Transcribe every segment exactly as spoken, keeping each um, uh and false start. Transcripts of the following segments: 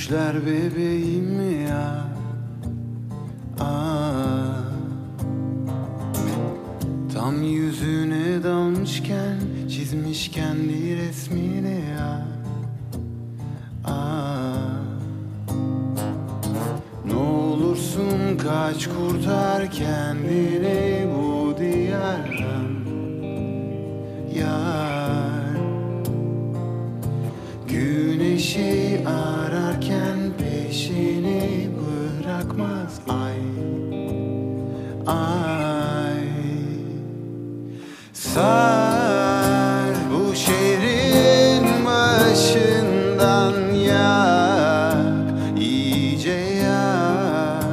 Düşler bebeğim ya. Aa, tam yüzüne dalmışken çizmiş kendi resmini ya. Aa, ne olursun kaç, kurtar kendini bu diyardan yar. Güneşi ararken peşini bırakmaz ay, ay. Sar bu şehrin başından yak, iyice yak.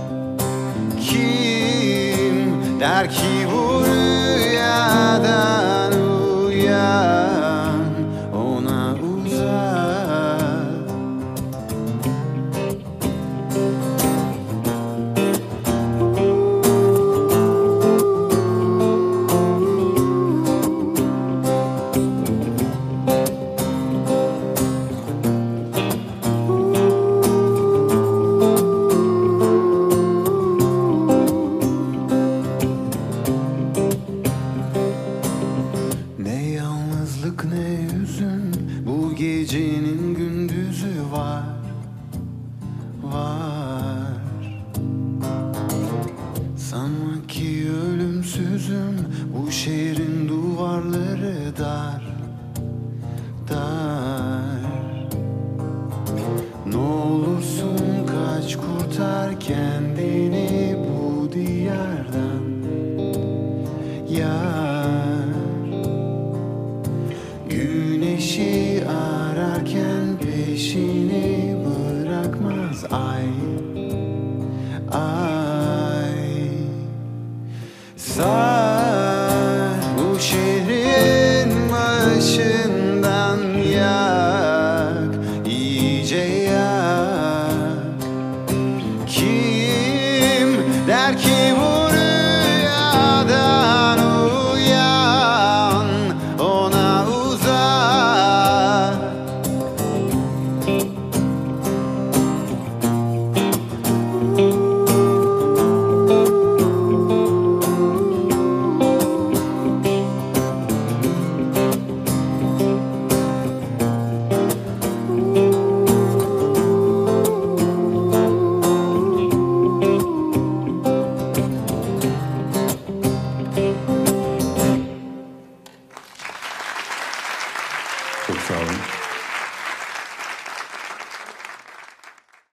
Kim der ki bu rüyadan uyan, ona uzak. Ne yalnızlık ne hüzün, bu gecenin gündüzü var, var. Sanma ki ölümsüzüm, bu şehrin duvarları dar, dar. Ne olursun kaç, kurtar kendini